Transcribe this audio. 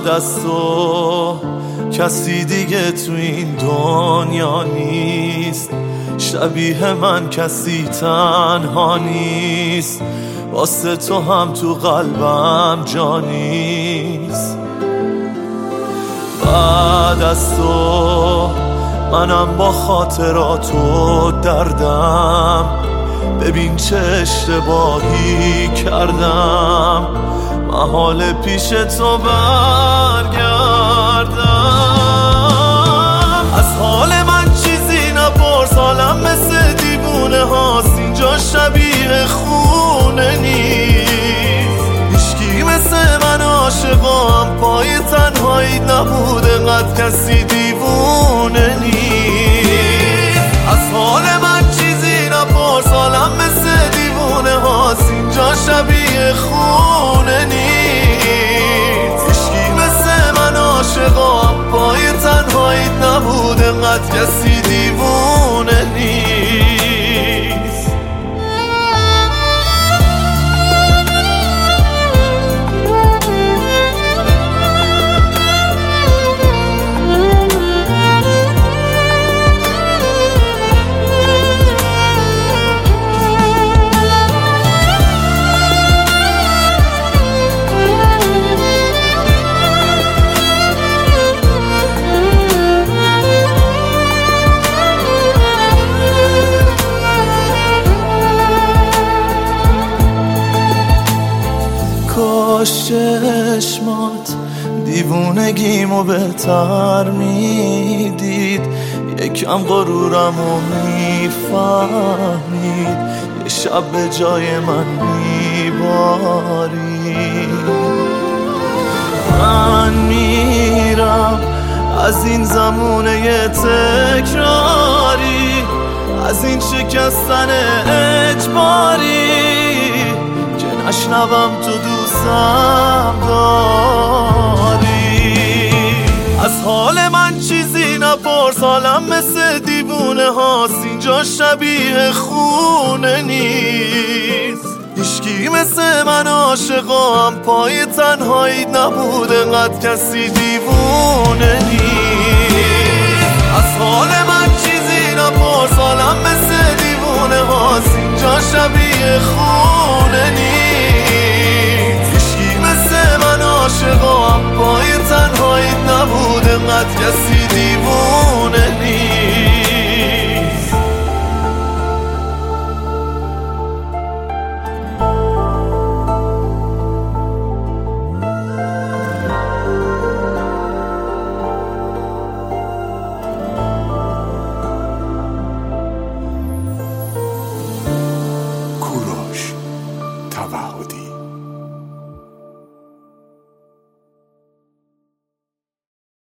بعد از تو کسی دیگه تو این دنیا نیست، شبیه من کسی تنها نیست، واسه تو هم تو قلبم جا نیست. بعد از تو منم با خاطرات و دردم، ببین چه اشتباهی کردم، محال پیش تو برگردم. از حال من چیزی نپرس، حالم مثل دیوونه هاست، اینجا شبیه خونه نیست، هیچکی مثل من عاشقام، پای تنهایی نبود انقدر کسی دیوونه نیست. از حال من چیزی نپرس، حالم مثل دیوونه هاست، اینجا شبیه خونه نیست، هیچکی مثل من عاشقام، پای تنهایی نبود انقدر کسی دیوونه نیست. کاش چشمات دیوونگیمو بهتر میدید، یکم غرورمو میفهمید، یه شب به جای من میبارید. من میرم از این زمونه تکراری، از این شکستن اجباری، نشنوم تو دوستم داری. از حال من چیزی نپرس، حالم مثل دیوونه هاست، اینجا شبیه خونه نیست، هیچکی مثل من عاشقام، پای تنهایی نبود انقدر کسی دیوونه نیست. از حال من چیزی نپرس، حالم مثل دیوونه هاست، اینجا شبیه خونه نیست.